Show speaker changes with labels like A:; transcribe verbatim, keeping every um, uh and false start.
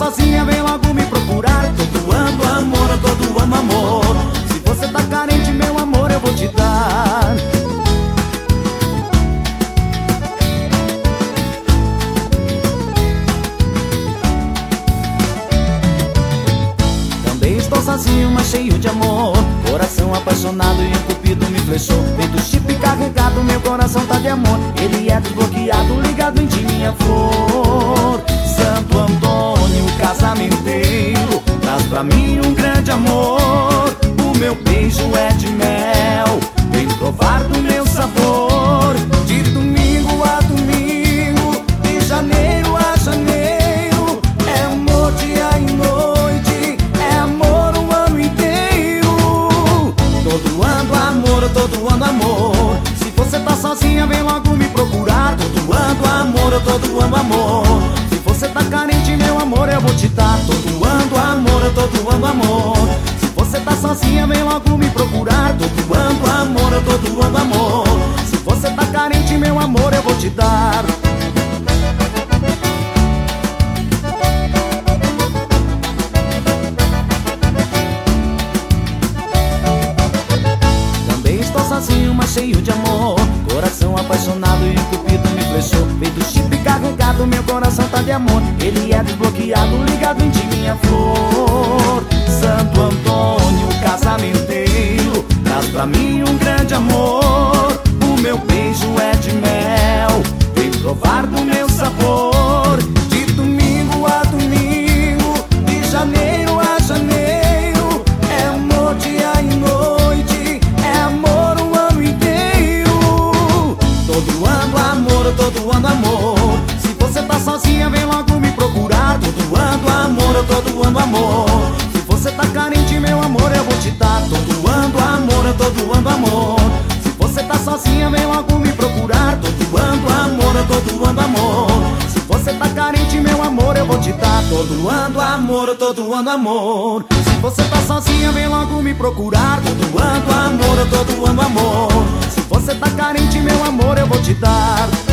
A: sozinha, vem logo me procurar. Tô doando amor, eu tô doando amor. Se você tá carente, meu amor, eu vou te dar. Também estou sozinho, mas cheio de amor. Coração apaixonado e um cupido me flechou. Feito chip carregado, meu coração tá de amor. Ele é desbloqueado, ligado em ti, minha flor. Santo Antônio, casamenteiro, traz pra mim um grande amor. O meu beijo é de mel, vem provar do meu sabor. De domingo a domingo, de janeiro a janeiro, é amor dia e noite, é amor o ano inteiro. Tô doando amor, eu tô doando amor. Se você tá sozinha, vem logo me procurar. Tô doando amor, eu tô doando amor. Se você tá carente, meu amor, eu vou te dar. Tô doando amor, eu tô doando amor. Se você tá sozinha, vem logo me procurar. Tô doando amor, eu tô doando amor. Se você tá carente, meu amor, eu vou te dar. Também estou sozinho, mas cheio de amor. Coração apaixonado e o cupido me flechou. Feito chip carregado, meu coração tá de amor. Ele é desbloqueado, ligado em ti, minha flor. Santo Antônio, casamenteiro, traz pra mim um grande amor. O meu beijo é de mel, vem provar do meu sabor. De domingo a domingo, de janeiro a janeiro, é amor dia e noite, é amor o ano inteiro. Tô doando amor, eu tô doando amor. Se você tá sozinha, vem logo me procurar. Tô doando amor, eu tô doando amor. Se você tá carente, meu amor, eu vou te dar. Tô doando amor, eu tô doando amor. Se você tá sozinha, vem logo me procurar. Tô doando amor, eu tô doando amor. Se você tá carente, meu amor, eu vou te dar. Tô doando amor, eu tô doando amor. Se você tá sozinha, vem logo me procurar. Tô doando amor, eu tô doando amor. Se você tá carente, meu amor, eu vou te dar.